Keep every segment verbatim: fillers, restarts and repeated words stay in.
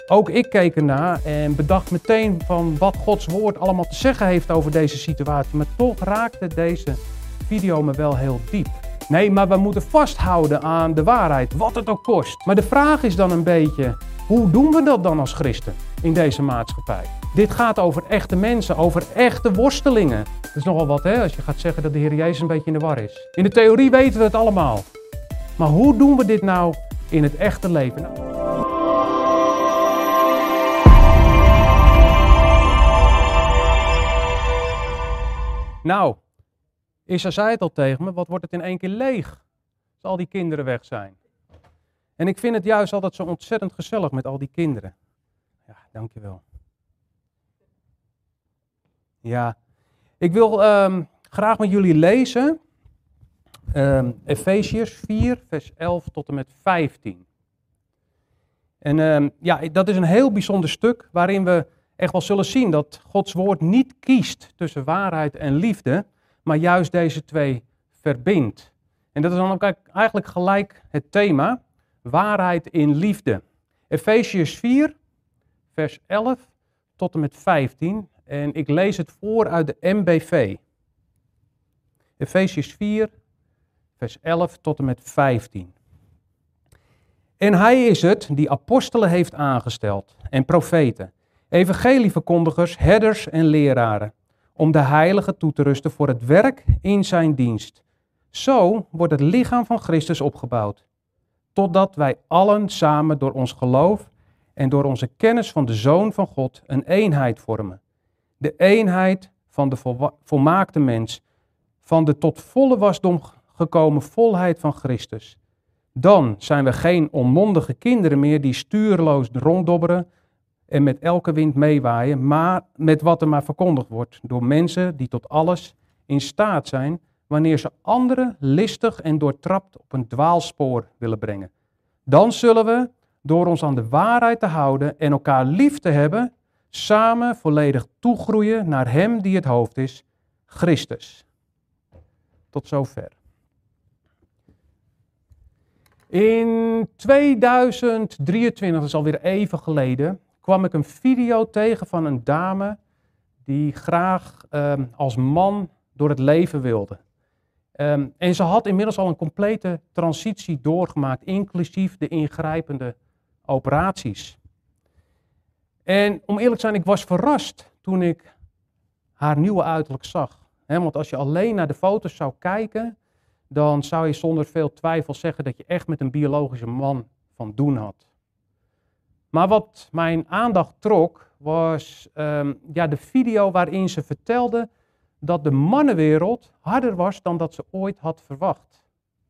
Ook ik keek ernaar en bedacht meteen van wat Gods woord allemaal te zeggen heeft over deze situatie. Maar toch raakte deze video me wel heel diep. Nee, maar we moeten vasthouden aan de waarheid, wat het ook kost. Maar de vraag is dan een beetje, hoe doen we dat dan als christen in deze maatschappij? Dit gaat over echte mensen, over echte worstelingen. Dat is nogal wat, hè, als je gaat zeggen dat de Heer Jezus een beetje in de war is. In de theorie weten we het allemaal. Maar hoe doen we dit nou in het echte leven? Nou, Nou, Issa zei het al tegen me, wat wordt het in één keer leeg als al die kinderen weg zijn. En ik vind het juist altijd zo ontzettend gezellig met al die kinderen. Ja, dankjewel. Ja, ik wil um, graag met jullie lezen um, Efeziërs vier, vers elf tot en met vijftien. En um, ja, dat is een heel bijzonder stuk waarin we echt wel zullen zien dat Gods woord niet kiest tussen waarheid en liefde, maar juist deze twee verbindt. En dat is dan ook eigenlijk gelijk het thema, waarheid in liefde. Efeziërs vier, vers elf tot en met vijftien. En ik lees het voor uit de M B V. Efeziërs vier, vers elf tot en met vijftien. En hij is het die apostelen heeft aangesteld en profeten, evangelieverkondigers, herders en leraren, om de heiligen toe te rusten voor het werk in zijn dienst. Zo wordt het lichaam van Christus opgebouwd, totdat wij allen samen door ons geloof en door onze kennis van de Zoon van God een eenheid vormen. De eenheid van de volwa- volmaakte mens, van de tot volle wasdom gekomen volheid van Christus. Dan zijn we geen onmondige kinderen meer die stuurloos ronddobberen en met elke wind meewaaien, maar met wat er maar verkondigd wordt door mensen die tot alles in staat zijn, wanneer ze anderen listig en doortrapt op een dwaalspoor willen brengen. Dan zullen we, door ons aan de waarheid te houden en elkaar lief te hebben, samen volledig toegroeien naar Hem die het hoofd is, Christus. Tot zover. In tweeduizend drieëntwintig, dat is alweer even geleden, kwam ik een video tegen van een dame die graag um, als man door het leven wilde. Um, en ze had inmiddels al een complete transitie doorgemaakt, inclusief de ingrijpende operaties. En om eerlijk te zijn, ik was verrast toen ik haar nieuwe uiterlijk zag. He, want als je alleen naar de foto's zou kijken, dan zou je zonder veel twijfel zeggen dat je echt met een biologische man van doen had. Maar wat mijn aandacht trok, was um, ja, de video waarin ze vertelde dat de mannenwereld harder was dan dat ze ooit had verwacht.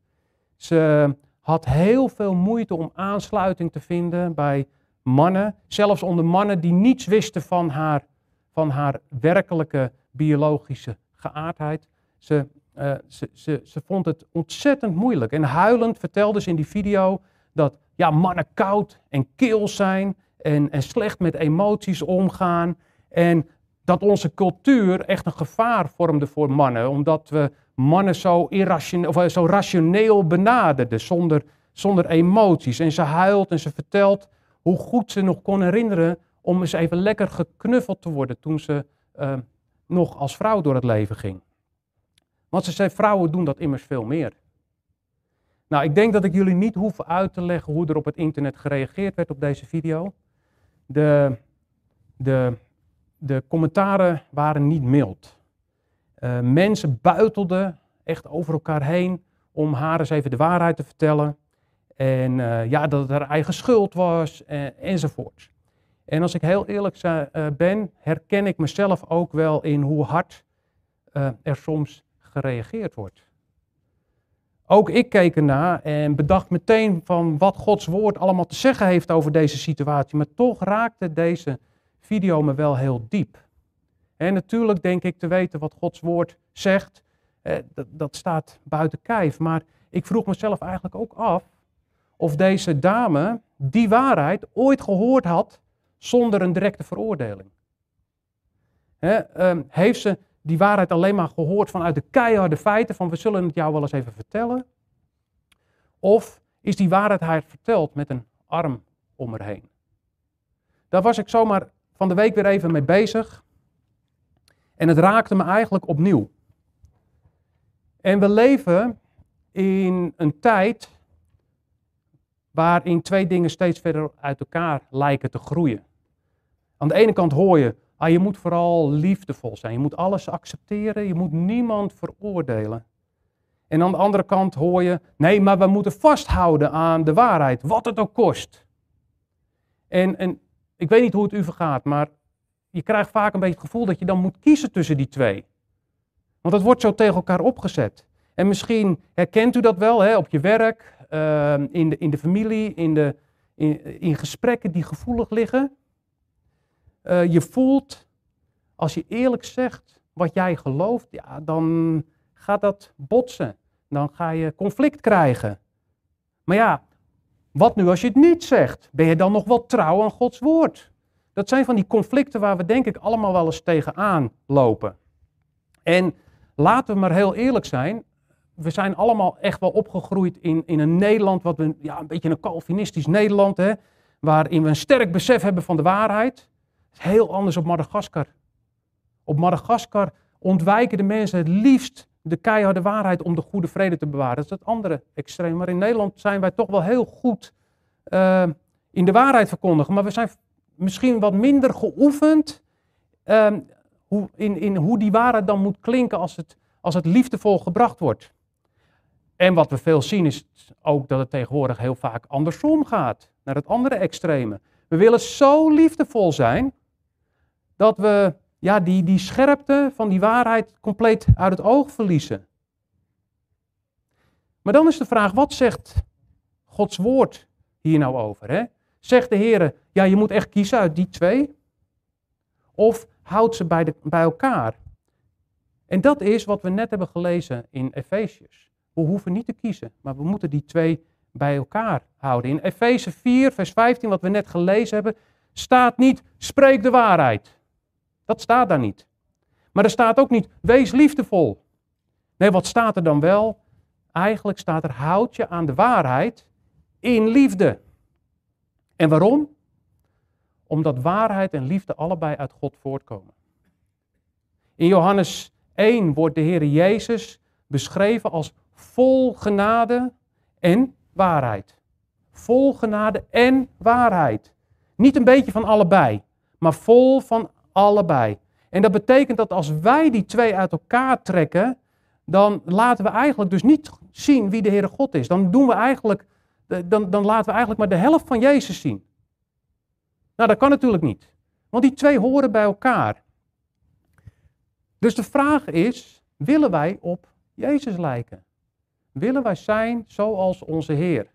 Ze had heel veel moeite om aansluiting te vinden bij mannen, zelfs onder mannen die niets wisten van haar, van haar werkelijke biologische geaardheid. Ze, uh, ze, ze, ze vond het ontzettend moeilijk en huilend vertelde ze in die video dat ja, mannen koud en kil zijn en, en slecht met emoties omgaan. En dat onze cultuur echt een gevaar vormde voor mannen, omdat we mannen zo, irrationeel, of zo rationeel benaderden, zonder, zonder emoties. En ze huilt en ze vertelt hoe goed ze nog kon herinneren om eens even lekker geknuffeld te worden toen ze uh, nog als vrouw door het leven ging. Want ze zei, vrouwen doen dat immers veel meer. Nou, ik denk dat ik jullie niet hoef uit te leggen hoe er op het internet gereageerd werd op deze video. De, de, de commentaren waren niet mild. Uh, mensen buitelden echt over elkaar heen om haar eens even de waarheid te vertellen. En uh, ja, dat het haar eigen schuld was, uh, enzovoort. En als ik heel eerlijk uh, ben, herken ik mezelf ook wel in hoe hard uh, er soms gereageerd wordt. Ook ik keek ernaar en bedacht meteen van wat Gods woord allemaal te zeggen heeft over deze situatie. Maar toch raakte deze video me wel heel diep. En natuurlijk denk ik te weten wat Gods woord zegt. Eh, dat, dat staat buiten kijf. Maar ik vroeg mezelf eigenlijk ook af of deze dame die waarheid ooit gehoord had zonder een directe veroordeling. He, um, heeft ze die waarheid alleen maar gehoord vanuit de keiharde feiten van we zullen het jou wel eens even vertellen? Of is die waarheid haar verteld met een arm om haar heen? daar was ik zomaar van de week weer even mee bezig. En het raakte me eigenlijk opnieuw. En we leven in een tijd waarin twee dingen steeds verder uit elkaar lijken te groeien. Aan de ene kant hoor je, ah, je moet vooral liefdevol zijn. Je moet alles accepteren, je moet niemand veroordelen. En aan de andere kant hoor je, nee, maar we moeten vasthouden aan de waarheid, wat het ook kost. En, en ik weet niet hoe het u vergaat, maar je krijgt vaak een beetje het gevoel dat je dan moet kiezen tussen die twee. Want dat wordt zo tegen elkaar opgezet. En misschien herkent u dat wel, hè, op je werk, uh, in, de, in de familie, in, de, in, in gesprekken die gevoelig liggen. Uh, je voelt, als je eerlijk zegt wat jij gelooft, ja, dan gaat dat botsen. Dan ga je conflict krijgen. Maar ja, wat nu als je het niet zegt? Ben je dan nog wel trouw aan Gods woord? Dat zijn van die conflicten waar we denk ik allemaal wel eens tegenaan lopen. En laten we maar heel eerlijk zijn. We zijn allemaal echt wel opgegroeid in, in een Nederland, wat we, ja, een beetje een Calvinistisch Nederland, hè, waarin we een sterk besef hebben van de waarheid. Het is heel anders op Madagaskar. Op Madagaskar ontwijken de mensen het liefst de keiharde waarheid om de goede vrede te bewaren. Dat is het andere extreem. Maar in Nederland zijn wij toch wel heel goed uh, in de waarheid verkondigen. Maar we zijn misschien wat minder geoefend uh, hoe, in, in hoe die waarheid dan moet klinken als het, als het liefdevol gebracht wordt. En wat we veel zien is ook dat het tegenwoordig heel vaak andersom gaat. Naar het andere extreme. We willen zo liefdevol zijn dat we ja, die, die scherpte van die waarheid compleet uit het oog verliezen. Maar dan is de vraag, wat zegt Gods woord hier nou over? Hè? Zegt de Heer, ja, je moet echt kiezen uit die twee? Of houdt ze bij, de, bij elkaar? En dat is wat we net hebben gelezen in Efesiërs. We hoeven niet te kiezen, maar we moeten die twee bij elkaar houden. In Efeze vier, vers vijftien, wat we net gelezen hebben, staat niet, spreek de waarheid. Dat staat daar niet. Maar er staat ook niet, wees liefdevol. Nee, wat staat er dan wel? Eigenlijk staat er, houd je aan de waarheid in liefde. En waarom? Omdat waarheid en liefde allebei uit God voortkomen. In Johannes één wordt de Heer Jezus beschreven als vol genade en waarheid. Vol genade en waarheid. Niet een beetje van allebei, maar vol van allebei. En dat betekent dat als wij die twee uit elkaar trekken, dan laten we eigenlijk dus niet zien wie de Heere God is. Dan doen we eigenlijk, dan, dan laten we eigenlijk maar de helft van Jezus zien. Nou, dat kan natuurlijk niet. Want die twee horen bij elkaar. Dus de vraag is, willen wij op Jezus lijken? Willen wij zijn zoals onze Heer?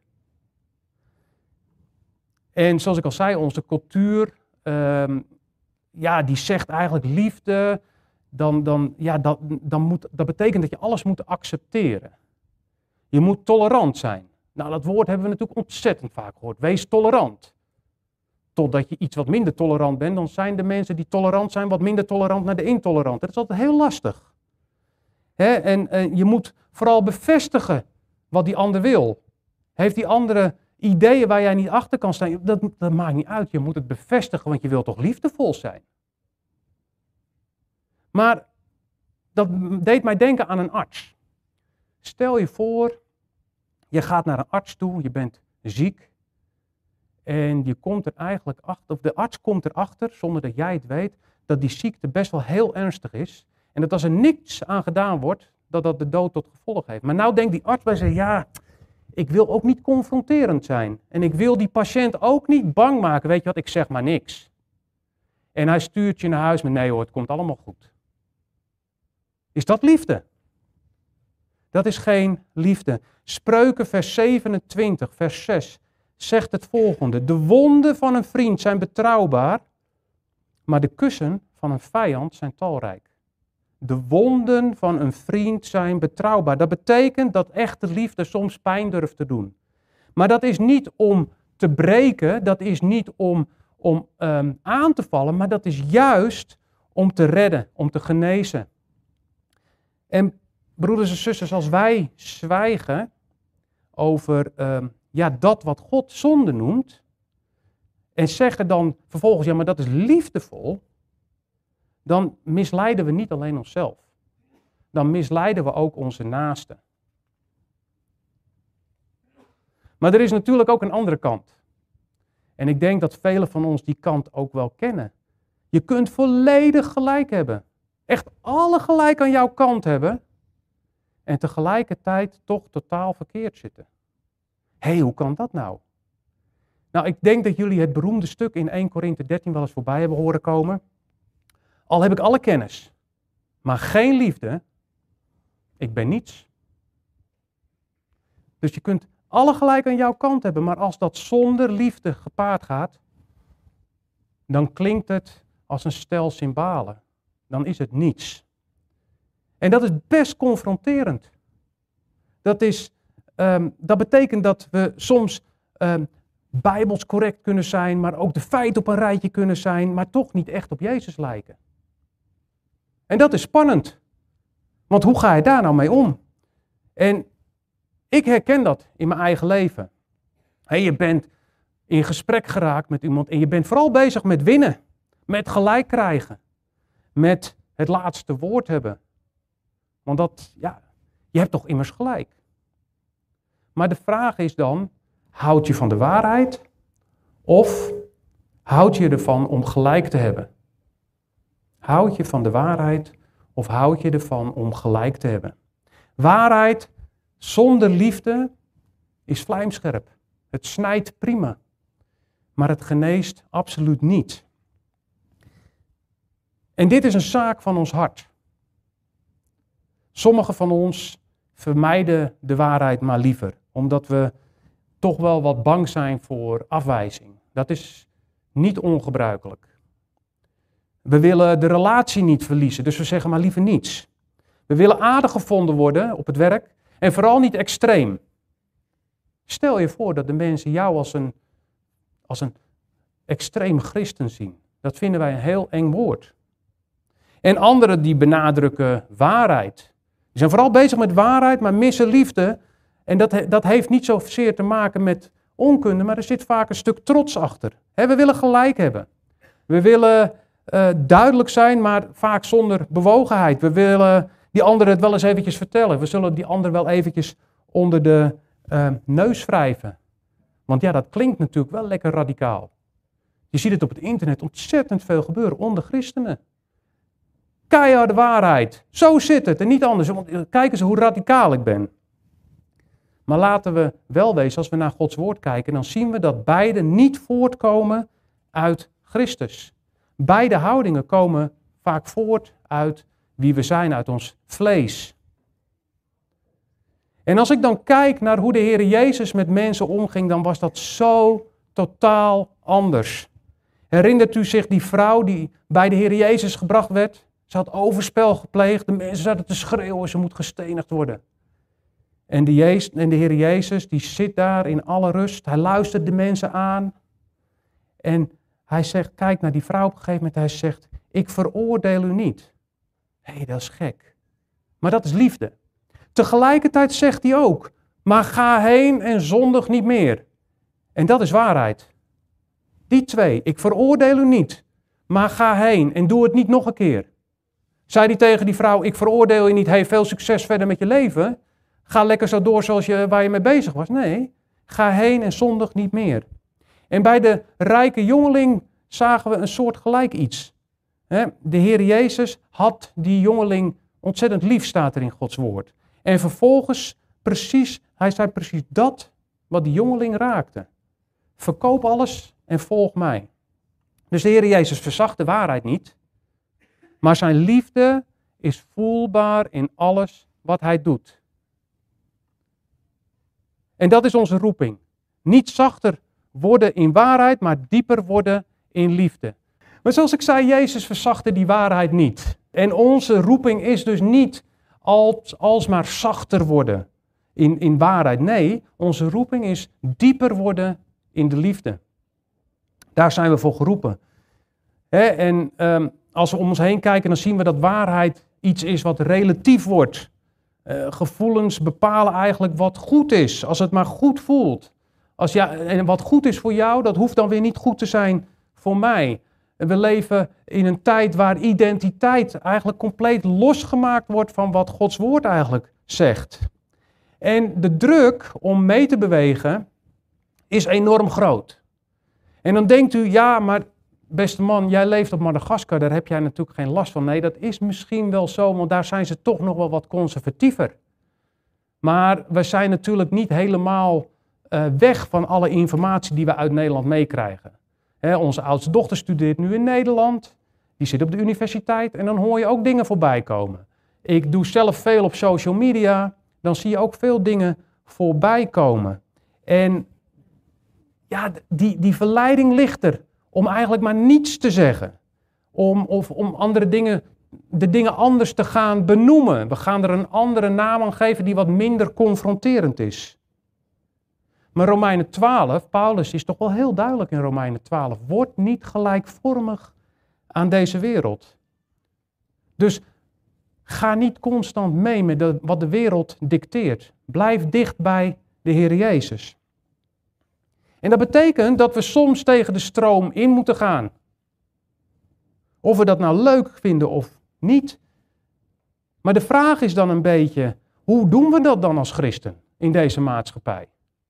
En zoals ik al zei, onze cultuur, um, ja, die zegt eigenlijk liefde, dan, dan, ja, dat, dan moet, dat betekent dat je alles moet accepteren. Je moet tolerant zijn. Nou, dat woord hebben we natuurlijk ontzettend vaak gehoord. Wees tolerant. Totdat je iets wat minder tolerant bent, dan zijn de mensen die tolerant zijn wat minder tolerant naar de intoleranten. Dat is altijd heel lastig. He, en, en je moet vooral bevestigen wat die ander wil. Heeft die andere ideeën waar jij niet achter kan staan, dat, dat maakt niet uit. Je moet het bevestigen, want je wilt toch liefdevol zijn. Maar dat deed mij denken aan een arts. Stel je voor, je gaat naar een arts toe, je bent ziek. En je komt er eigenlijk achter, of de arts komt erachter, zonder dat jij het weet, dat die ziekte best wel heel ernstig is. En dat als er niks aan gedaan wordt, dat dat de dood tot gevolg heeft. Maar nou denkt die arts bij zich, ja, ik wil ook niet confronterend zijn. En ik wil die patiënt ook niet bang maken. Weet je wat, ik zeg maar niks. En hij stuurt je naar huis met, nee hoor, het komt allemaal goed. Is dat liefde? Dat is geen liefde. Spreuken vers zevenentwintig, vers zes, zegt het volgende. De wonden van een vriend zijn betrouwbaar, maar de kussen van een vijand zijn talrijk. De wonden van een vriend zijn betrouwbaar. Dat betekent dat echte liefde soms pijn durft te doen. Maar dat is niet om te breken, dat is niet om, om um, aan te vallen, maar dat is juist om te redden, om te genezen. En broeders en zusters, als wij zwijgen over um, ja, dat wat God zonde noemt, en zeggen dan vervolgens, ja, maar dat is liefdevol, dan misleiden we niet alleen onszelf. Dan misleiden we ook onze naasten. Maar er is natuurlijk ook een andere kant. En ik denk dat velen van ons die kant ook wel kennen. Je kunt volledig gelijk hebben. Echt alle gelijk aan jouw kant hebben. En tegelijkertijd toch totaal verkeerd zitten. Hé, hey, hoe kan dat nou? Nou, ik denk dat jullie het beroemde stuk in Eerste Korinthe dertien wel eens voorbij hebben horen komen. Al heb ik alle kennis, maar geen liefde, ik ben niets. Dus je kunt alle gelijk aan jouw kant hebben, maar als dat zonder liefde gepaard gaat, dan klinkt het als een stel cymbalen. Dan is het niets. En dat is best confronterend. Dat, is, um, dat betekent dat we soms um, bijbels correct kunnen zijn, maar ook de feiten op een rijtje kunnen zijn, maar toch niet echt op Jezus lijken. En dat is spannend. Want hoe ga je daar nou mee om? En ik herken dat in mijn eigen leven. Hey, je bent in gesprek geraakt met iemand en je bent vooral bezig met winnen. Met gelijk krijgen. Met het laatste woord hebben. Want dat, ja, je hebt toch immers gelijk. Maar de vraag is dan, houd je van de waarheid? Of houd je ervan om gelijk te hebben? Houd je van de waarheid of houd je ervan om gelijk te hebben? Waarheid zonder liefde is vlijmscherp. Het snijdt prima. Maar het geneest absoluut niet. En dit is een zaak van ons hart. Sommigen van ons vermijden de waarheid maar liever. Omdat we toch wel wat bang zijn voor afwijzing. Dat is niet ongebruikelijk. We willen de relatie niet verliezen, dus we zeggen maar liever niets. We willen aardig gevonden worden op het werk en vooral niet extreem. Stel je voor dat de mensen jou als een, als een extreem christen zien. Dat vinden wij een heel eng woord. En anderen die benadrukken waarheid. Die zijn vooral bezig met waarheid, maar missen liefde. En dat, dat heeft niet zozeer te maken met onkunde, maar er zit vaak een stuk trots achter. He, we willen gelijk hebben. We willen uh, duidelijk zijn, maar vaak zonder bewogenheid. We willen die ander het wel eens eventjes vertellen. We zullen die ander wel eventjes onder de uh, neus wrijven. Want ja, dat klinkt natuurlijk wel lekker radicaal. Je ziet het op het internet ontzettend veel gebeuren onder christenen. Keiharde waarheid. Zo zit het en niet anders. Want kijk eens hoe radicaal ik ben. Maar laten we wel wezen, als we naar Gods woord kijken, dan zien we dat beide niet voortkomen uit Christus. Beide houdingen komen vaak voort uit wie we zijn, uit ons vlees. En als ik dan kijk naar hoe de Heer Jezus met mensen omging, dan was dat zo totaal anders. Herinnert u zich die vrouw die bij de Heer Jezus gebracht werd? Ze had overspel gepleegd, de mensen zaten te schreeuwen, ze moet gestenigd worden. En de, Jezus, en de Heer Jezus, die zit daar in alle rust. Hij luistert de mensen aan. En hij zegt, kijk naar die vrouw op een gegeven moment. Hij zegt, ik veroordeel u niet. Hé, hey, dat is gek. Maar dat is liefde. Tegelijkertijd zegt hij ook, maar ga heen en zondig niet meer. En dat is waarheid. Die twee, ik veroordeel u niet. Maar ga heen en doe het niet nog een keer. Zei hij tegen die vrouw, ik veroordeel je niet. Hey, veel succes verder met je leven. Ga lekker zo door zoals je, waar je mee bezig was. Nee, ga heen en zondig niet meer. En bij de rijke jongeling zagen we een soort gelijk iets. De Heer Jezus had die jongeling ontzettend lief, staat er in Gods woord. En vervolgens precies, hij zei precies dat wat die jongeling raakte. Verkoop alles en volg mij. Dus de Heer Jezus verzacht de waarheid niet. Maar zijn liefde is voelbaar in alles wat hij doet. En dat is onze roeping. Niet zachter worden in waarheid, maar dieper worden in liefde. Maar zoals ik zei, Jezus verzachtte die waarheid niet. En onze roeping is dus niet als, alsmaar zachter worden in, in waarheid. Nee, onze roeping is dieper worden in de liefde. Daar zijn we voor geroepen. He, en um, als we om ons heen kijken, dan zien we dat waarheid iets is wat relatief wordt. Uh, gevoelens bepalen eigenlijk wat goed is, als het maar goed voelt. Als ja, en wat goed is voor jou, dat hoeft dan weer niet goed te zijn voor mij. En we leven in een tijd waar identiteit eigenlijk compleet losgemaakt wordt van wat Gods woord eigenlijk zegt. En de druk om mee te bewegen is enorm groot. En dan denkt u, ja, maar beste man, jij leeft op Madagaskar, daar heb jij natuurlijk geen last van. Nee, dat is misschien wel zo, want daar zijn ze toch nog wel wat conservatiever. Maar we zijn natuurlijk niet helemaal uh, weg van alle informatie die we uit Nederland meekrijgen. Hè, onze oudste dochter studeert nu in Nederland, die zit op de universiteit en dan hoor je ook dingen voorbij komen. Ik doe zelf veel op social media, dan zie je ook veel dingen voorbij komen. En ja, die, die verleiding ligt er om eigenlijk maar niets te zeggen. Om, of om andere dingen, de dingen anders te gaan benoemen. We gaan er een andere naam aan geven die wat minder confronterend is. Maar Romeinen twaalf, Paulus is toch wel heel duidelijk in Romeinen twaalf. Word niet gelijkvormig aan deze wereld. Dus ga niet constant mee met de, wat de wereld dicteert. Blijf dicht bij de Heer Jezus. En dat betekent dat we soms tegen de stroom in moeten gaan. Of we dat nou leuk vinden of niet. Maar de vraag is dan een beetje, hoe doen we dat dan als christen in deze maatschappij?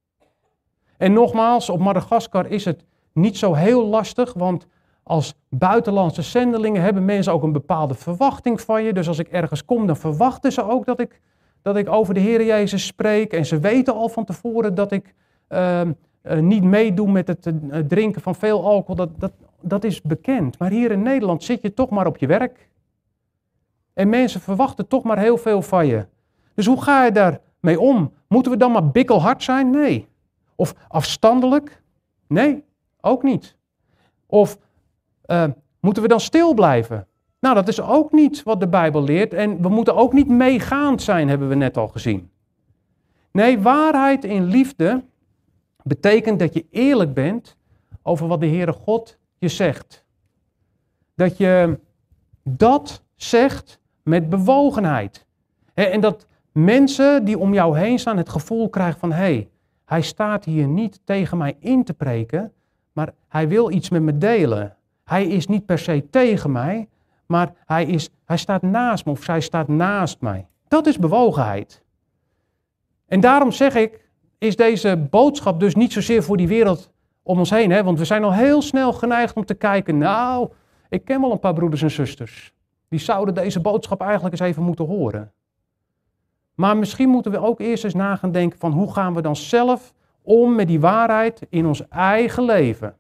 En nogmaals, op Madagaskar is het niet zo heel lastig, want als buitenlandse zendelingen hebben mensen ook een bepaalde verwachting van je. Dus als ik ergens kom, dan verwachten ze ook dat ik, dat ik over de Heer Jezus spreek. En ze weten al van tevoren dat ik uh, uh, niet meedoe met het uh, drinken van veel alcohol. Dat, dat, dat is bekend. Maar hier in Nederland zit je toch maar op je werk. En mensen verwachten toch maar heel veel van je. Dus hoe ga je daarmee om? Moeten we dan maar bikkelhard zijn? Nee. Of afstandelijk? Nee, ook niet. Of uh, moeten we dan stil blijven? Nou, dat is ook niet wat de Bijbel leert. En we moeten ook niet meegaand zijn, hebben we net al gezien. Nee, waarheid in liefde betekent dat je eerlijk bent over wat de Heere God je zegt. Dat je dat zegt met bewogenheid. En dat mensen die om jou heen staan het gevoel krijgen van, hé, hey, hij staat hier niet tegen mij in te preken, maar hij wil iets met me delen. Hij is niet per se tegen mij, maar hij, is, hij staat naast me of zij staat naast mij. Dat is bewogenheid. En daarom zeg ik, is deze boodschap dus niet zozeer voor die wereld om ons heen. Hè? Want we zijn al heel snel geneigd om te kijken, nou, ik ken wel een paar broeders en zusters. Die zouden deze boodschap eigenlijk eens even moeten horen. Maar misschien moeten we ook eerst eens na gaan denken van hoe gaan we dan zelf om met die waarheid in ons eigen leven.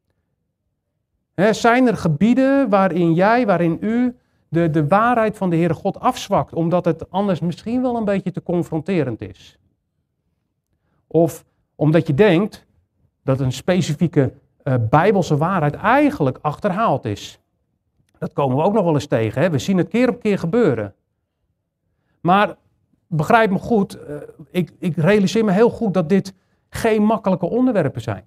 He, zijn er gebieden waarin jij, waarin u de, de waarheid van de Heere God afzwakt, omdat het anders misschien wel een beetje te confronterend is? Of omdat je denkt dat een specifieke uh, Bijbelse waarheid eigenlijk achterhaald is. Dat komen we ook nog wel eens tegen. Hè? We zien het keer op keer gebeuren. Maar begrijp me goed, uh, ik, ik realiseer me heel goed dat dit geen makkelijke onderwerpen zijn.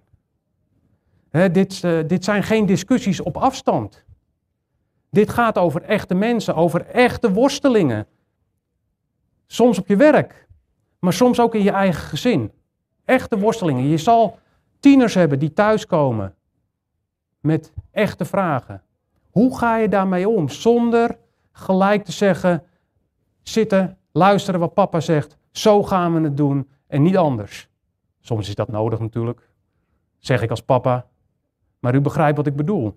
He, dit, uh, dit zijn geen discussies op afstand. Dit gaat over echte mensen, over echte worstelingen. Soms op je werk, maar soms ook in je eigen gezin. Echte worstelingen. Je zal tieners hebben die thuiskomen met echte vragen. Hoe ga je daarmee om? Zonder gelijk te zeggen, zitten, luisteren wat papa zegt, zo gaan we het doen en niet anders. Soms is dat nodig natuurlijk, zeg ik als papa, maar u begrijpt wat ik bedoel.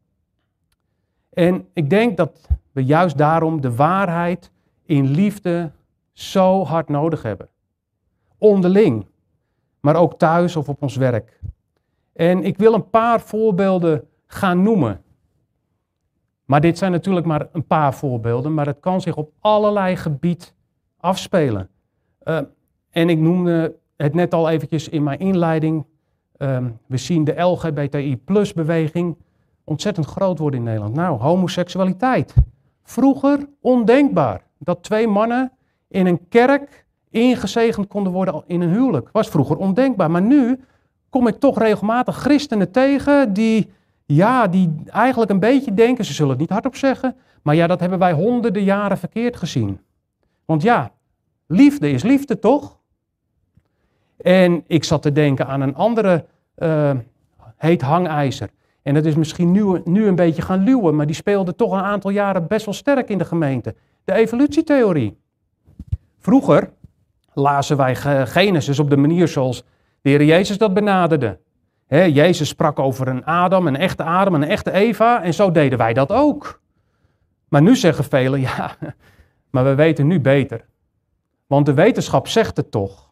En ik denk dat we juist daarom de waarheid in liefde zo hard nodig hebben. Onderling, maar ook thuis of op ons werk. En ik wil een paar voorbeelden gaan noemen. Maar dit zijn natuurlijk maar een paar voorbeelden, maar het kan zich op allerlei gebied afspelen. Uh, en ik noemde het net al eventjes in mijn inleiding. Um, we zien de L G B T I plus beweging ontzettend groot worden in Nederland. Nou, homoseksualiteit. Vroeger ondenkbaar dat twee mannen in een kerk ingezegend konden worden in een huwelijk. Was vroeger ondenkbaar. Maar nu kom ik toch regelmatig christenen tegen die, ja, die eigenlijk een beetje denken, ze zullen het niet hardop zeggen, maar ja, dat hebben wij honderden jaren verkeerd gezien. Want ja, liefde is liefde, toch? En ik zat te denken aan een andere uh, heet hangijzer. En dat is misschien nu, nu een beetje gaan luwen, maar die speelde toch een aantal jaren best wel sterk in de gemeente. De evolutietheorie. Vroeger lazen wij Genesis op de manier zoals de Heer Jezus dat benaderde. He, Jezus sprak over een Adam, een echte Adam, een echte Eva en zo deden wij dat ook. Maar nu zeggen velen, ja, maar we weten nu beter. Want de wetenschap zegt het toch.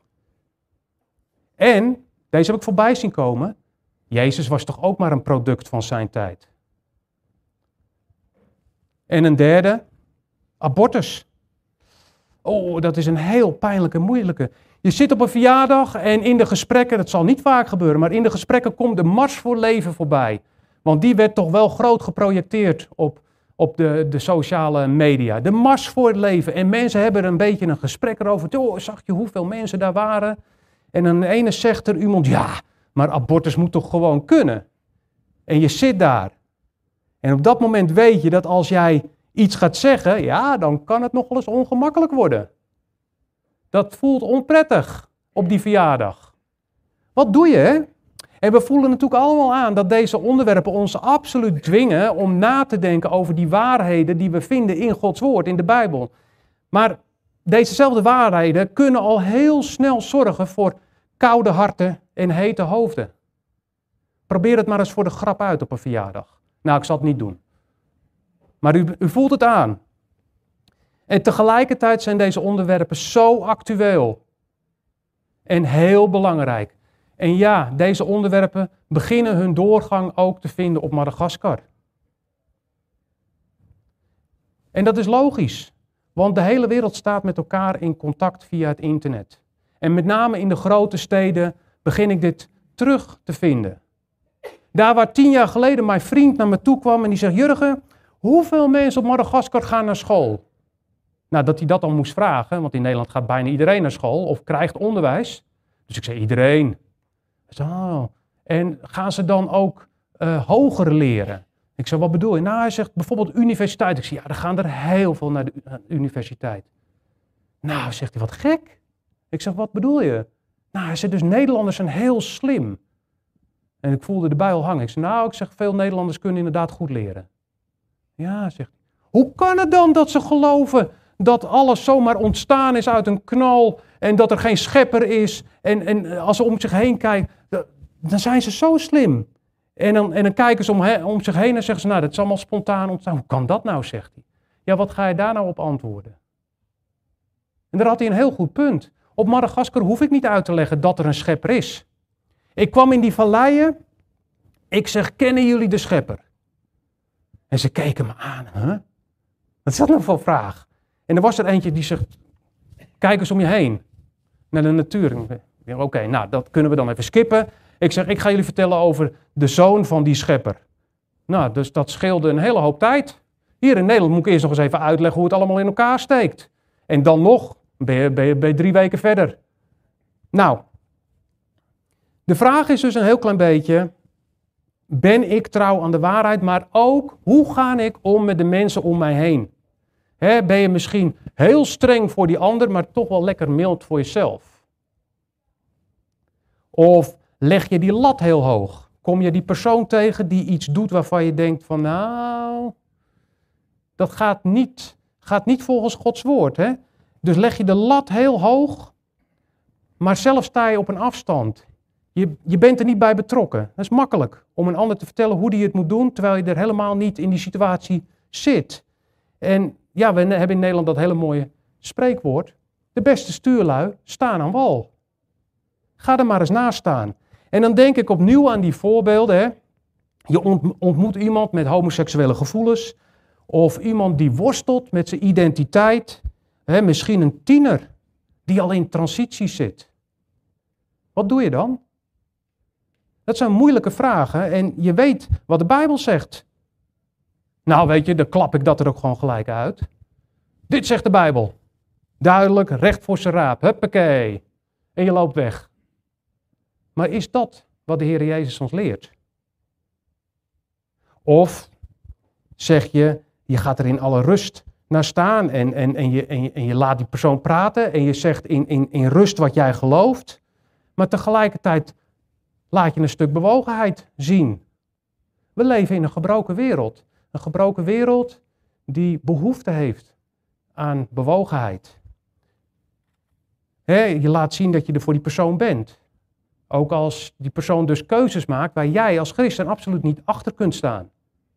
En, deze heb ik voorbij zien komen, Jezus was toch ook maar een product van zijn tijd. En een derde, abortus. Oh, dat is een heel pijnlijke, moeilijke. Je zit op een verjaardag en in de gesprekken, dat zal niet vaak gebeuren, maar in de gesprekken komt de Mars voor Leven voorbij. Want die werd toch wel groot geprojecteerd op, op de, de sociale media. De Mars voor het Leven. En mensen hebben er een beetje een gesprek erover. Oh, zag je hoeveel mensen daar waren? En aan de ene zegt er iemand, ja, maar abortus moet toch gewoon kunnen? En je zit daar. En op dat moment weet je dat als jij iets gaat zeggen, ja, dan kan het nog wel eens ongemakkelijk worden. Dat voelt onprettig op die verjaardag. Wat doe je, hè? En we voelen natuurlijk allemaal aan dat deze onderwerpen ons absoluut dwingen om na te denken over die waarheden die we vinden in Gods woord, in de Bijbel. Maar dezezelfde waarheden kunnen al heel snel zorgen voor koude harten en hete hoofden. Probeer het maar eens voor de grap uit op een verjaardag. Nou, ik zal het niet doen. Maar u, u voelt het aan. En tegelijkertijd zijn deze onderwerpen zo actueel. En heel belangrijk. En ja, deze onderwerpen beginnen hun doorgang ook te vinden op Madagaskar. En dat is logisch. Want de hele wereld staat met elkaar in contact via het internet. En met name in de grote steden begin ik dit terug te vinden. Daar waar tien jaar geleden mijn vriend naar me toe kwam en die zegt, Jurgen, hoeveel mensen op Madagaskar gaan naar school? Nou, dat hij dat dan moest vragen, want in Nederland gaat bijna iedereen naar school of krijgt onderwijs. Dus ik zei, iedereen. Ik zei, oh. En gaan ze dan ook uh, hoger leren? Ik zei, wat bedoel je? Nou, hij zegt bijvoorbeeld universiteit. Ik zei, ja, er gaan er heel veel naar de uh, universiteit. Nou, zegt hij, wat gek. Ik zeg, wat bedoel je? Nou, hij zegt, dus Nederlanders zijn heel slim. En ik voelde de bijl hangen. Ik zei, nou, ik zeg, veel Nederlanders kunnen inderdaad goed leren. Ja, zegt hij. Hoe kan het dan dat ze geloven dat alles zomaar ontstaan is uit een knal en dat er geen schepper is? En, en als ze om zich heen kijken, dan zijn ze zo slim. En dan, en dan kijken ze om, he, om zich heen en zeggen ze, nou, dat is allemaal spontaan ontstaan. Hoe kan dat nou, zegt hij. Ja, wat ga je daar nou op antwoorden? En daar had hij een heel goed punt. Op Madagaskar hoef ik niet uit te leggen dat er een schepper is. Ik kwam in die valleien. Ik zeg, kennen jullie de schepper? En ze keken me aan. Huh? Wat is dat nou voor een vraag? En er was er eentje die zegt, kijk eens om je heen. Naar de natuur. Oké, okay, nou dat kunnen we dan even skippen. Ik zeg, ik ga jullie vertellen over de zoon van die schepper. Nou, dus dat scheelde een hele hoop tijd. Hier in Nederland moet ik eerst nog eens even uitleggen hoe het allemaal in elkaar steekt. En dan nog, ben je, ben je, ben je drie weken verder. Nou, de vraag is dus een heel klein beetje, ben ik trouw aan de waarheid, maar ook, hoe ga ik om met de mensen om mij heen? He, ben je misschien heel streng voor die ander, maar toch wel lekker mild voor jezelf? Of leg je die lat heel hoog? Kom je die persoon tegen die iets doet waarvan je denkt van, nou, dat gaat niet, gaat niet volgens Gods woord. Hè? Dus leg je de lat heel hoog, maar zelf sta je op een afstand. Je, je bent er niet bij betrokken. Dat is makkelijk om een ander te vertellen hoe die het moet doen, terwijl je er helemaal niet in die situatie zit. En ja, we hebben in Nederland dat hele mooie spreekwoord. De beste stuurlui staan aan wal. Ga er maar eens naast staan. En dan denk ik opnieuw aan die voorbeelden. Hè. Je ontmoet iemand met homoseksuele gevoelens. Of iemand die worstelt met zijn identiteit. Hè, misschien een tiener die al in transitie zit. Wat doe je dan? Dat zijn moeilijke vragen en je weet wat de Bijbel zegt. Nou weet je, dan klap ik dat er ook gewoon gelijk uit. Dit zegt de Bijbel. Duidelijk, recht voor zijn raap. Huppakee. En je loopt weg. Maar is dat wat de Heer Jezus ons leert? Of zeg je, je gaat er in alle rust naar staan en, en, en, je, en, je, en je laat die persoon praten en je zegt in, in, in rust wat jij gelooft. Maar tegelijkertijd laat je een stuk bewogenheid zien. We leven in een gebroken wereld. Een gebroken wereld die behoefte heeft aan bewogenheid. He, je laat zien dat je er voor die persoon bent. Ook als die persoon dus keuzes maakt waar jij als christen absoluut niet achter kunt staan.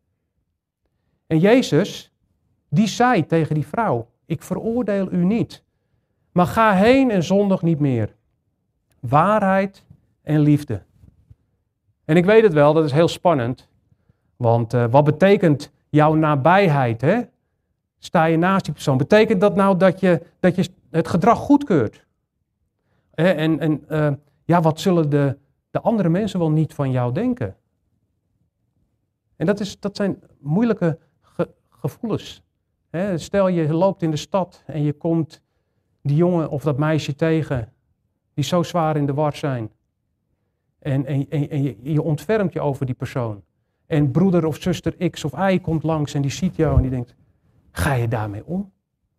En Jezus, die zei tegen die vrouw, ik veroordeel u niet, maar ga heen en zondig niet meer. Waarheid en liefde. En ik weet het wel, dat is heel spannend. Want uh, wat betekent jouw nabijheid? Hè? Sta je naast die persoon? Betekent dat nou dat je, dat je het gedrag goedkeurt? Hè? En, en uh, ja, wat zullen de, de andere mensen wel niet van jou denken? En dat, is, dat zijn moeilijke ge, gevoelens. Hè? Stel je loopt in de stad en je komt die jongen of dat meisje tegen die zo zwaar in de war zijn. En, en, en, en je, je ontfermt je over die persoon. En broeder of zuster X of Y komt langs en die ziet jou en die denkt, ga je daarmee om?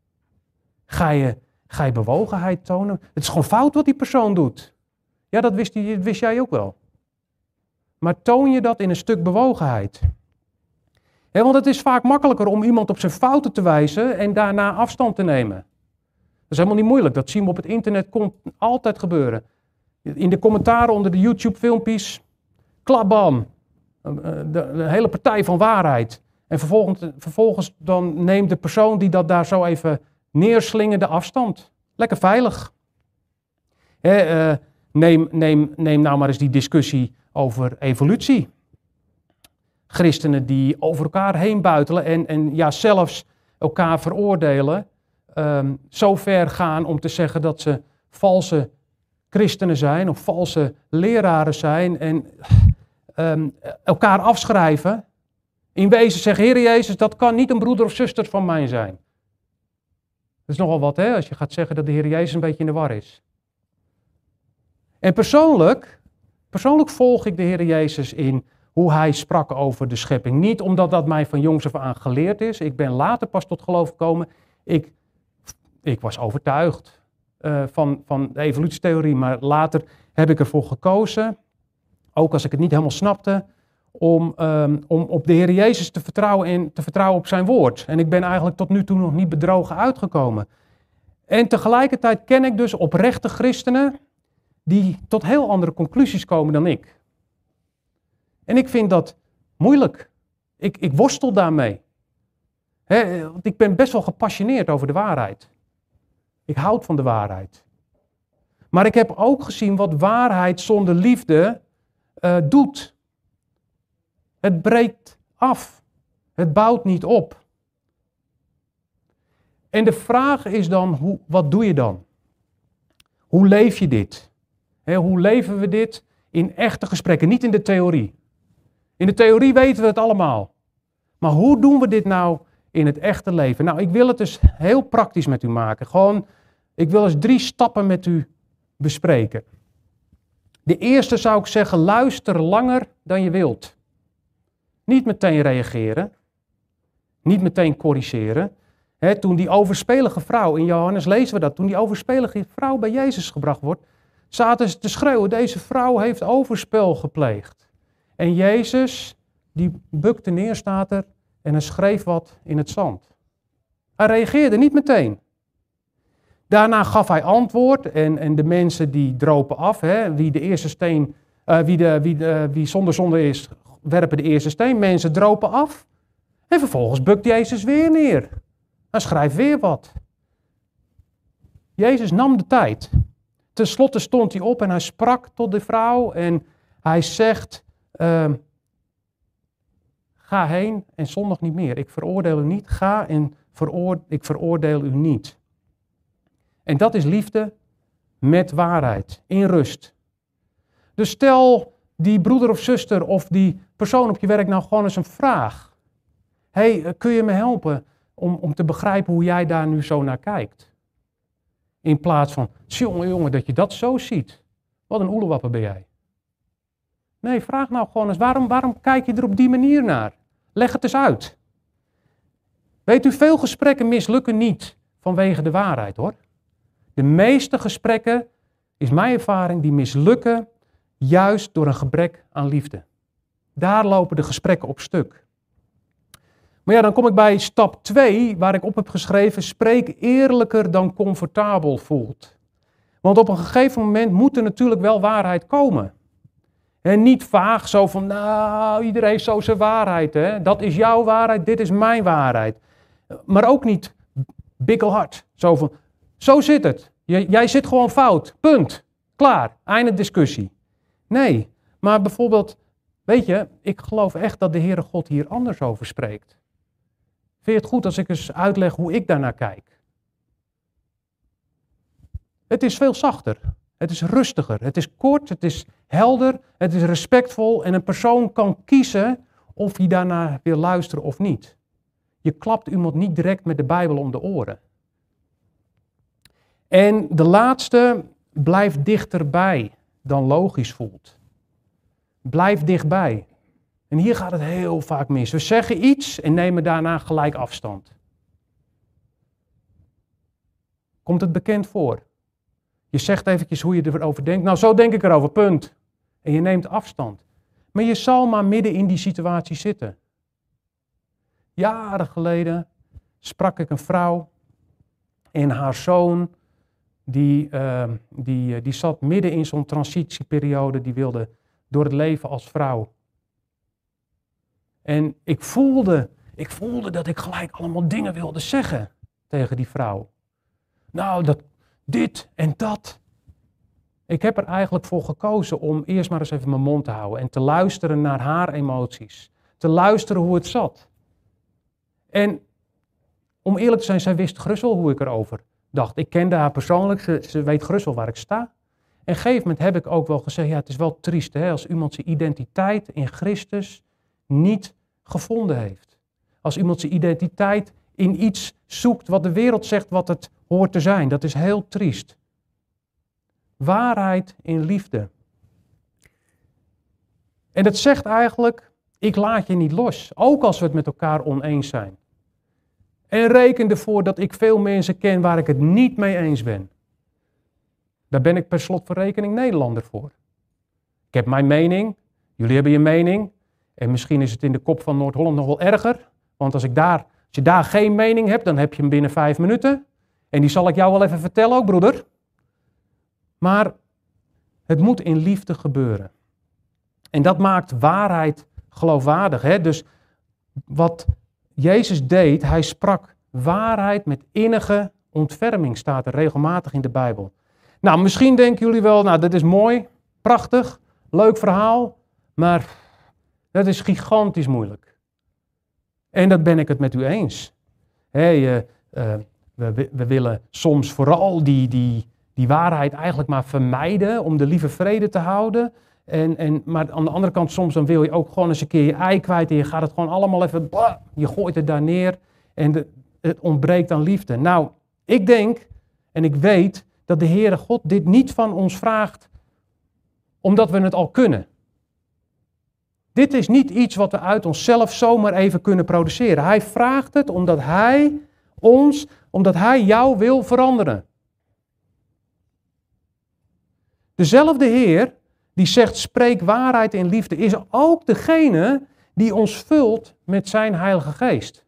Ga je, ga je bewogenheid tonen? Het is gewoon fout wat die persoon doet. Ja, dat wist, die, wist jij ook wel. Maar toon je dat in een stuk bewogenheid? He, want het is vaak makkelijker om iemand op zijn fouten te wijzen en daarna afstand te nemen. Dat is helemaal niet moeilijk, dat zien we op het internet, komt altijd gebeuren. In de commentaren onder de YouTube-filmpjes, klabam, de, de hele partij van waarheid. En vervolgens, vervolgens dan neemt de persoon die dat daar zo even neerslingerde afstand. Lekker veilig. He, uh, neem, neem, neem nou maar eens die discussie over evolutie. Christenen die over elkaar heen buitelen en, en ja, zelfs elkaar veroordelen. Um, zo ver gaan om te zeggen dat ze valse christenen zijn of valse leraren zijn en um, elkaar afschrijven. In wezen zeggen, Heer Jezus, dat kan niet een broeder of zuster van mij zijn. Dat is nogal wat, hè, als je gaat zeggen dat de Heer Jezus een beetje in de war is. En persoonlijk, persoonlijk volg ik de Heer Jezus in hoe hij sprak over de schepping. Niet omdat dat mij van jongs af aan geleerd is. Ik ben later pas tot geloof gekomen. Ik, ik was overtuigd uh, van, van de evolutietheorie, maar later heb ik ervoor gekozen, ook als ik het niet helemaal snapte, om, um, om op de Heer Jezus te vertrouwen en te vertrouwen op zijn woord. En ik ben eigenlijk tot nu toe nog niet bedrogen uitgekomen. En tegelijkertijd ken ik dus oprechte christenen die tot heel andere conclusies komen dan ik. En ik vind dat moeilijk. Ik, ik worstel daarmee. He, want ik ben best wel gepassioneerd over de waarheid. Ik houd van de waarheid. Maar ik heb ook gezien wat waarheid zonder liefde uh, doet. Het breekt af. Het bouwt niet op. En de vraag is dan, hoe, wat doe je dan? Hoe leef je dit? He, hoe leven we dit in echte gesprekken, niet in de theorie? In de theorie weten we het allemaal. Maar hoe doen we dit nou in het echte leven? Nou, ik wil het dus heel praktisch met u maken. Gewoon, ik wil eens drie stappen met u bespreken. De eerste zou ik zeggen, luister langer dan je wilt. Niet meteen reageren. Niet meteen corrigeren. He, toen die overspelige vrouw, in Johannes lezen we dat, toen die overspelige vrouw bij Jezus gebracht wordt, zaten ze te schreeuwen, deze vrouw heeft overspel gepleegd. En Jezus, die bukte neer, staat er, en hij schreef wat in het zand. Hij reageerde niet meteen. Daarna gaf hij antwoord en, en de mensen die dropen af. Hè, wie de eerste steen, uh, wie, de, wie, de, wie zonder zonde is, werpen de eerste steen. Mensen dropen af. En vervolgens bukt Jezus weer neer. Hij schrijft weer wat. Jezus nam de tijd. Ten slotte stond hij op en hij sprak tot de vrouw en hij zegt, uh, ga heen en zondig niet meer. Ik veroordeel u niet. Ga en veroordeel, ik veroordeel u niet. En dat is liefde met waarheid, in rust. Dus stel die broeder of zuster of die persoon op je werk nou gewoon eens een vraag. Hé, hey, kun je me helpen om, om te begrijpen hoe jij daar nu zo naar kijkt? In plaats van, jongen, jongen, dat je dat zo ziet. Wat een oelewapper ben jij. Nee, vraag nou gewoon eens, waarom, waarom kijk je er op die manier naar? Leg het eens uit. Weet u, veel gesprekken mislukken niet vanwege de waarheid, hoor. De meeste gesprekken, is mijn ervaring, die mislukken juist door een gebrek aan liefde. Daar lopen de gesprekken op stuk. Maar ja, dan kom ik bij stap twee, waar ik op heb geschreven, spreek eerlijker dan comfortabel voelt. Want op een gegeven moment moet er natuurlijk wel waarheid komen. En niet vaag zo van, nou, iedereen heeft zo zijn waarheid. Hè? Dat is jouw waarheid, dit is mijn waarheid. Maar ook niet bikkelhard. Zo van, zo zit het. J- jij zit gewoon fout. Punt. Klaar. Einde discussie. Nee, maar bijvoorbeeld, weet je, ik geloof echt dat de Heere God hier anders over spreekt. Vind je het goed als ik eens uitleg hoe ik daarnaar kijk? Het is veel zachter. Het is rustiger. Het is kort. Het is helder. Het is respectvol. En een persoon kan kiezen of hij daarnaar wil luisteren of niet. Je klapt iemand niet direct met de Bijbel om de oren. En de laatste, blijf dichterbij dan logisch voelt. Blijf dichtbij. En hier gaat het heel vaak mis. We zeggen iets en nemen daarna gelijk afstand. Komt het bekend voor? Je zegt eventjes hoe je erover denkt. Nou, zo denk ik erover, punt. En je neemt afstand. Maar je zal maar midden in die situatie zitten. Jaren geleden sprak ik een vrouw en haar zoon, die, uh, die, die zat midden in zo'n transitieperiode, die wilde door het leven als vrouw. En ik voelde, ik voelde dat ik gelijk allemaal dingen wilde zeggen tegen die vrouw. Nou, dat, dit en dat. Ik heb er eigenlijk voor gekozen om eerst maar eens even mijn mond te houden en te luisteren naar haar emoties. Te luisteren hoe het zat. En om eerlijk te zijn, zij wist gerust wel hoe ik erover dacht. Ik kende haar persoonlijk, ze, ze weet gerust wel waar ik sta. En op een gegeven moment heb ik ook wel gezegd, ja, het is wel triest hè, als iemand zijn identiteit in Christus niet gevonden heeft. Als iemand zijn identiteit in iets zoekt wat de wereld zegt wat het hoort te zijn. Dat is heel triest. Waarheid in liefde. En dat zegt eigenlijk, ik laat je niet los. Ook als we het met elkaar oneens zijn. En reken ervoor dat ik veel mensen ken waar ik het niet mee eens ben. Daar ben ik per slot van rekening Nederlander voor. Ik heb mijn mening, jullie hebben je mening. En misschien is het in de kop van Noord-Holland nog wel erger. Want als, ik daar, als je daar geen mening hebt, dan heb je hem binnen vijf minuten. En die zal ik jou wel even vertellen ook, broeder. Maar het moet in liefde gebeuren. En dat maakt waarheid geloofwaardig. Hè? Dus wat Jezus deed, hij sprak waarheid met innige ontferming, staat er regelmatig in de Bijbel. Nou, misschien denken jullie wel, nou, dat is mooi, prachtig, leuk verhaal, maar dat is gigantisch moeilijk. En dat ben ik het met u eens. Hey, uh, uh, we, we willen soms vooral die, die, die waarheid eigenlijk maar vermijden om de lieve vrede te houden. En, en, maar aan de andere kant, soms dan wil je ook gewoon eens een keer je ei kwijt en je gaat het gewoon allemaal even, bah, je gooit het daar neer en de, het ontbreekt aan liefde. Nou, ik denk en ik weet dat de Heere God dit niet van ons vraagt omdat we het al kunnen. Dit is niet iets wat we uit onszelf zomaar even kunnen produceren. Hij vraagt het omdat Hij ons, omdat Hij jou wil veranderen. Dezelfde Heer die zegt, spreek waarheid in liefde, is ook degene die ons vult met zijn Heilige Geest.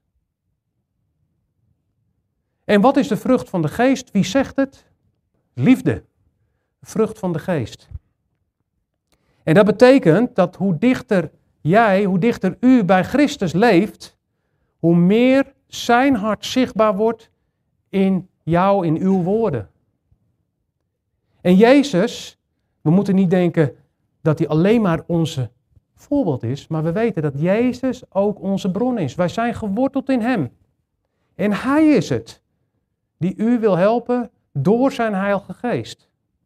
En wat is de vrucht van de Geest? Wie zegt het? Liefde. De vrucht van de Geest. En dat betekent dat hoe dichter jij, hoe dichter u bij Christus leeft, hoe meer zijn hart zichtbaar wordt in jou, in uw woorden. En Jezus, we moeten niet denken dat hij alleen maar onze voorbeeld is, maar we weten dat Jezus ook onze bron is. Wij zijn geworteld in hem. En hij is het die u wil helpen door zijn Heilige Geest.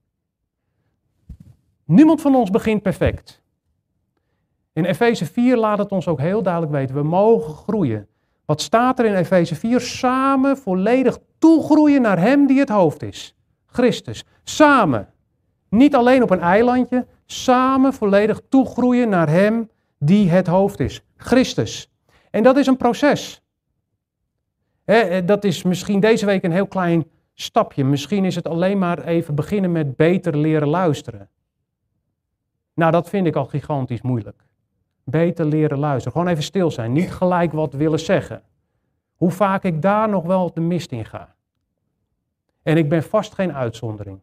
Niemand van ons begint perfect. In Efeze vier laat het ons ook heel duidelijk weten, we mogen groeien. Wat staat er in Efeze vier? Samen volledig toegroeien naar hem die het hoofd is. Christus. Samen. Niet alleen op een eilandje, samen volledig toegroeien naar hem die het hoofd is. Christus. En dat is een proces. He, dat is misschien deze week een heel klein stapje. Misschien is het alleen maar even beginnen met beter leren luisteren. Nou, dat vind ik al gigantisch moeilijk. Beter leren luisteren. Gewoon even stil zijn. Niet gelijk wat willen zeggen. Hoe vaak ik daar nog wel de mist in ga. En ik ben vast geen uitzondering.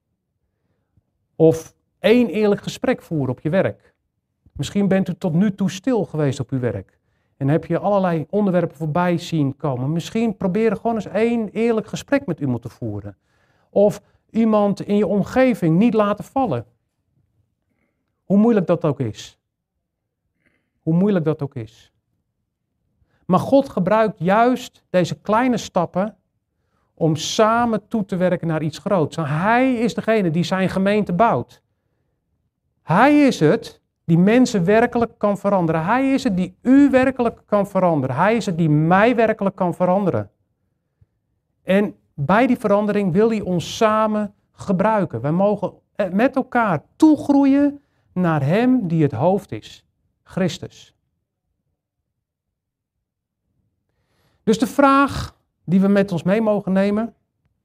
Of één eerlijk gesprek voeren op je werk. Misschien bent u tot nu toe stil geweest op uw werk. En heb je allerlei onderwerpen voorbij zien komen. Misschien proberen gewoon eens één eerlijk gesprek met iemand te voeren. Of iemand in je omgeving niet laten vallen. Hoe moeilijk dat ook is. Hoe moeilijk dat ook is. Maar God gebruikt juist deze kleine stappen om samen toe te werken naar iets groots. Hij is degene die zijn gemeente bouwt. Hij is het die mensen werkelijk kan veranderen. Hij is het die u werkelijk kan veranderen. Hij is het die mij werkelijk kan veranderen. En bij die verandering wil hij ons samen gebruiken. Wij mogen met elkaar toegroeien naar hem die het hoofd is. Christus. Dus de vraag die we met ons mee mogen nemen.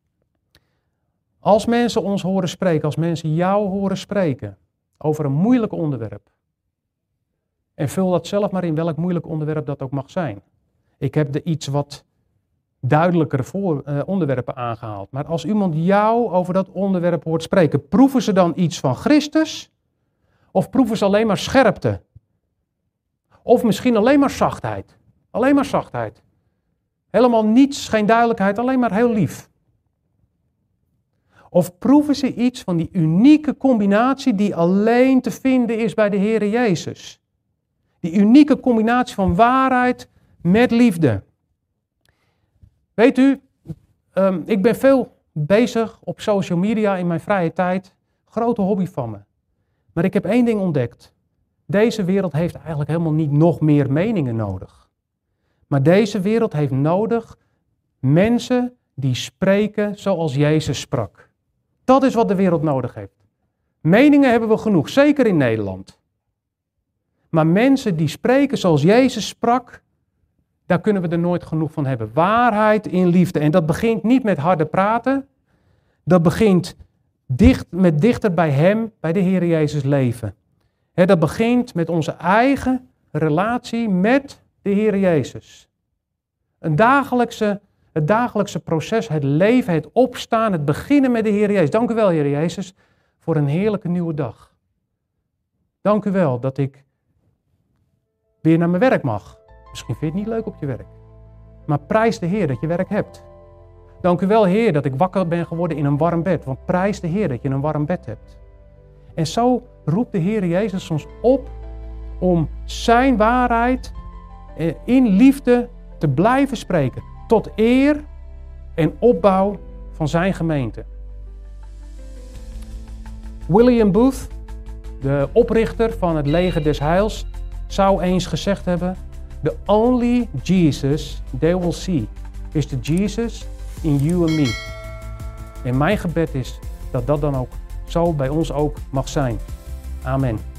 Als mensen ons horen spreken, als mensen jou horen spreken over een moeilijk onderwerp. En vul dat zelf maar in welk moeilijk onderwerp dat ook mag zijn. Ik heb er iets wat duidelijkere voor, uh, onderwerpen aangehaald. Maar als iemand jou over dat onderwerp hoort spreken, proeven ze dan iets van Christus? Of proeven ze alleen maar scherpte? Of misschien alleen maar zachtheid? Alleen maar zachtheid. Helemaal niets, geen duidelijkheid, alleen maar heel lief. Of proeven ze iets van die unieke combinatie die alleen te vinden is bij de Heere Jezus. Die unieke combinatie van waarheid met liefde. Weet u, um, ik ben veel bezig op social media in mijn vrije tijd. Grote hobby van me. Maar ik heb één ding ontdekt. Deze wereld heeft eigenlijk helemaal niet nog meer meningen nodig. Maar deze wereld heeft nodig mensen die spreken zoals Jezus sprak. Dat is wat de wereld nodig heeft. Meningen hebben we genoeg, zeker in Nederland. Maar mensen die spreken zoals Jezus sprak, daar kunnen we er nooit genoeg van hebben. Waarheid in liefde. En dat begint niet met harde praten. Dat begint dicht, met dichter bij Hem, bij de Heer Jezus leven. He, dat begint met onze eigen relatie met de Heer Jezus. Een dagelijkse, het dagelijkse proces, het leven, het opstaan, het beginnen met de Heer Jezus. Dank u wel, Heer Jezus, voor een heerlijke nieuwe dag. Dank u wel dat ik weer naar mijn werk mag. Misschien vind je het niet leuk op je werk. Maar prijs de Heer dat je werk hebt. Dank u wel, Heer, dat ik wakker ben geworden in een warm bed. Want prijs de Heer dat je een warm bed hebt. En zo roept de Heer Jezus ons op om zijn waarheid in liefde te blijven spreken. Tot eer en opbouw van zijn gemeente. William Booth, de oprichter van het leger des heils, zou eens gezegd hebben: The only Jesus they will see is the Jesus in you and me. En mijn gebed is dat dat dan ook zo bij ons ook mag zijn. Amen.